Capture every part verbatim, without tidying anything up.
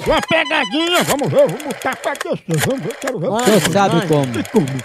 uma pegadinha, vamos ver, vamos botar pra descer, vamos ver, quero ver. Você sabe como? como.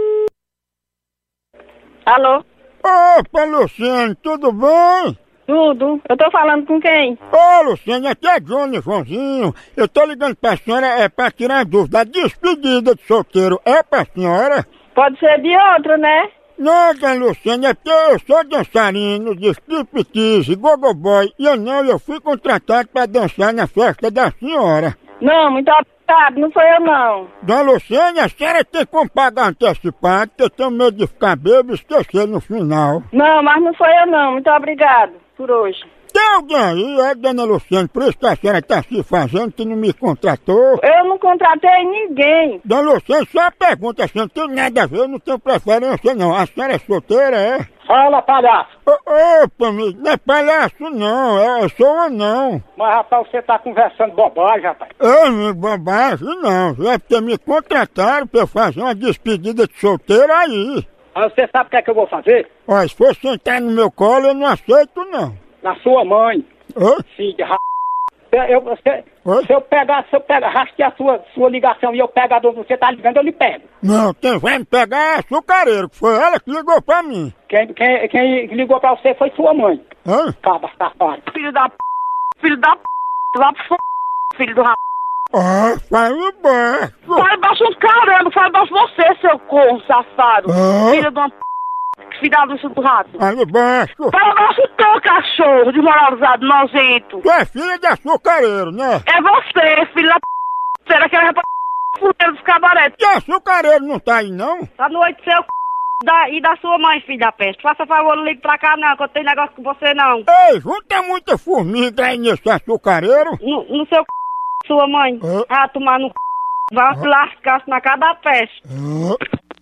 Alô? Opa, Luciane, tudo bem? Tudo. Eu tô falando com quem? Ô, Luciane, aqui é Johnny Joãozinho. Eu tô ligando pra senhora é pra tirar dúvida. A despedida de solteiro é pra senhora? Pode ser de outro, né? Não, dona Luciane, é porque eu sou dançarino de striptease, gogoboy, e eu não, eu fui contratado pra dançar na festa da senhora. Não, muito obrigado, não foi eu não. Dona Luciane, a senhora tem como pagar antecipado, porque eu tenho medo de ficar bêbado e esquecer no final. Não, mas não foi eu não, muito obrigado por hoje. Tem alguém aí, é, dona Luciane, por isso que a senhora tá se fazendo, que não me contratou? Eu não contratei ninguém. Dona Luciane, só uma pergunta, assim, não tem nada a ver, eu não tenho preferência não. A senhora é solteira, é? Fala, palhaço! Ô, opa, amigo, não é palhaço não, é, eu sou eu não. Mas, rapaz, você tá conversando bobagem, rapaz. Ei, amigo, bobagem não, é porque me contrataram pra eu fazer uma despedida de solteiro aí. Mas você sabe o que é que eu vou fazer? Ó, se for sentar no meu colo, eu não aceito não. Na sua mãe, Oi? filho de ra... Eu, você, Oi? se eu pegar, se eu pegar, rastrear a sua, sua ligação e eu pegar do você tá ligando, eu lhe pego. Não, quem vai me pegar é a açucareiro, que foi ela que ligou pra mim. Quem, quem, quem ligou pra você foi sua mãe. Hã? Cabra safado. Filho da p... Filho da p... Lá pro f... Filho do rap... Ó, fala baixo. Fala baixo um caramba, fala baixo você, seu corno safado. Hã? Filho de uma p... Filho da luz do rato. Fala baixo. Fala baixo teu cachorro, desmoralizado, nojento. Tu é filha de açucareiro, né? É você, filho da p... Será que é rap... Fudeiro dos cabaretes. E açucareiro não tá aí não? Tá no oito seu c... Da, e da sua mãe, filho da peste. Faça favor, não ligue pra cá não, que eu tenho negócio com você não. Ei, junta muita formiga aí nesse açucareiro. No, no seu c... Sua mãe. Hã? Ah, tomar no c... Vai se lascar na cara da peste. Hã?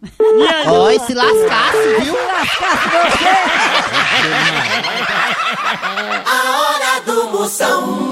Oi, se lascasse, viu? A hora do Moção.